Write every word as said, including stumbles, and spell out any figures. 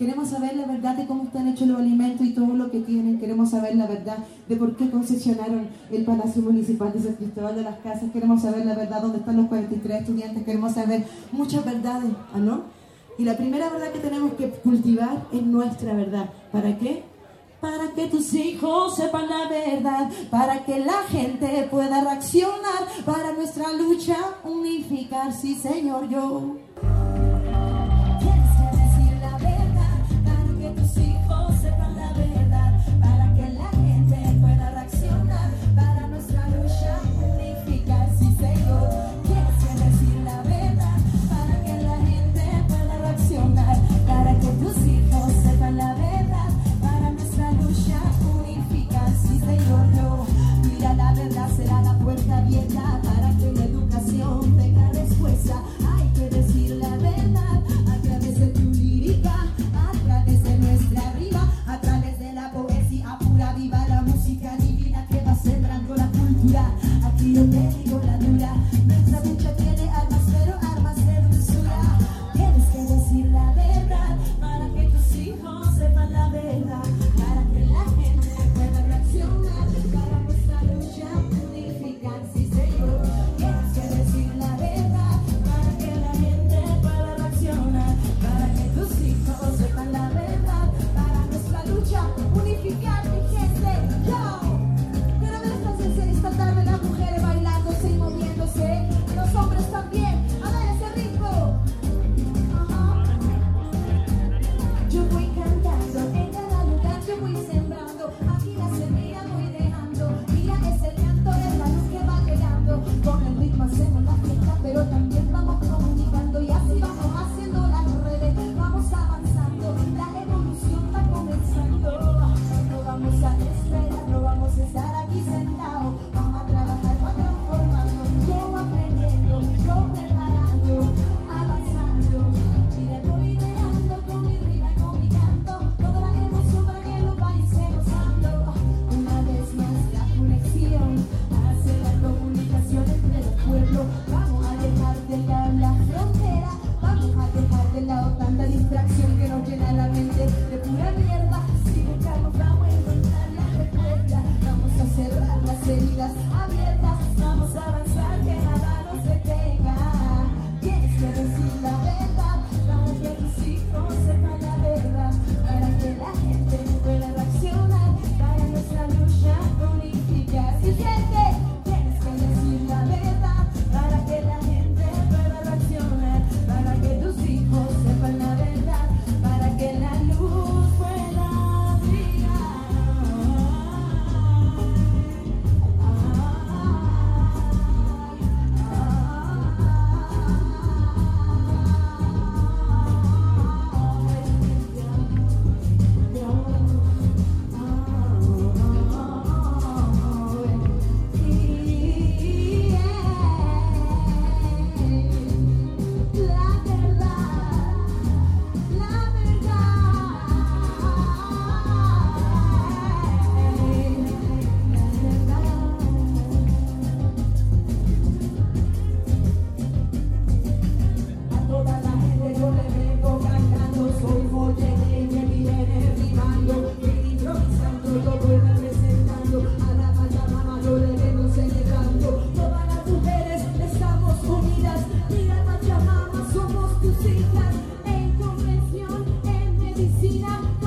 Queremos saber la verdad de cómo están hechos los alimentos y todo lo que tienen. Queremos saber la verdad de por qué concesionaron el Palacio Municipal de San Cristóbal de las Casas. Queremos saber la verdad dónde están los cuarenta y tres estudiantes. Queremos saber muchas verdades, ¿ah, no? Y la primera verdad que tenemos que cultivar es nuestra verdad. ¿Para qué? Para que tus hijos sepan la verdad, para que la gente pueda reaccionar, para nuestra lucha unificar, sí señor, yo. Tienes que decir la verdad, para que tus hijos sepan la verdad, para que la gente pueda reaccionar, para nuestra lucha unificar, sí señor. Tienes que decir la verdad, para que la gente pueda reaccionar, para que tus hijos sepan la verdad, para nuestra lucha unificar, sí señor, yo. Mira, la verdad será la puerta abierta para que la educación tenga respuesta. Hay que decir la verdad a través de tu lírica, a través de nuestra rima, a través de la poesía pura, viva la música divina que va sembrando la cultura. Aquí yo te digo la dura, nuestra lucha tiene armas, pero armas de dulzura. Tienes que decir la verdad para que tus hijos sepan la verdad, para que la gente pueda reaccionar, para nuestra lucha unificar, sí señor. Tienes que decir la verdad para que la gente pueda reaccionar, para que tus hijos sepan la verdad, para nuestra lucha unificar, mi gente, yo. Quiero ver esta sensación esta tarde, las mujeres bailándose y moviéndose, los hombres también, a ver ese ritmo. Ajá. Yo voy cantando, en cada lugar yo voy sembrando, aquí la semilla voy dejando, mira ese llanto es la luz que va llegando, con el ritmo hacemos la fiesta, pero también vamos comunicando y así vamos haciendo las redes, vamos avanzando, la evolución va comenzando, no vamos a esperar, no vamos a estar aquí sentados, vamos a trabajar para transformarnos, yo aprendiendo, yo preparando, avanzando, mira voy ideando con mi rima y con mi canto, toda la emoción para que lo vayáis gozando, una vez más la conexión hace la comunicación entre los pueblos, vamos a dejar de lado la frontera, vamos a dejar de lado tanta distracción que nos llena la mente de pura mierda, si buscamos vamos a encontrar la respuesta, vamos a cerrar las heridas abiertas, vamos a avanzar que nada nos detenga. Tienes que decir la verdad para que tus hijos sepan la verdad, para que la gente pueda reaccionar, para nuestra lucha unificar. Si sientes, tienes que decir la verdad para que la gente pueda reaccionar, para que tus hijos sepan la verdad, para que la luz pueda brillar. Somos tus hijas en convención, en medicina.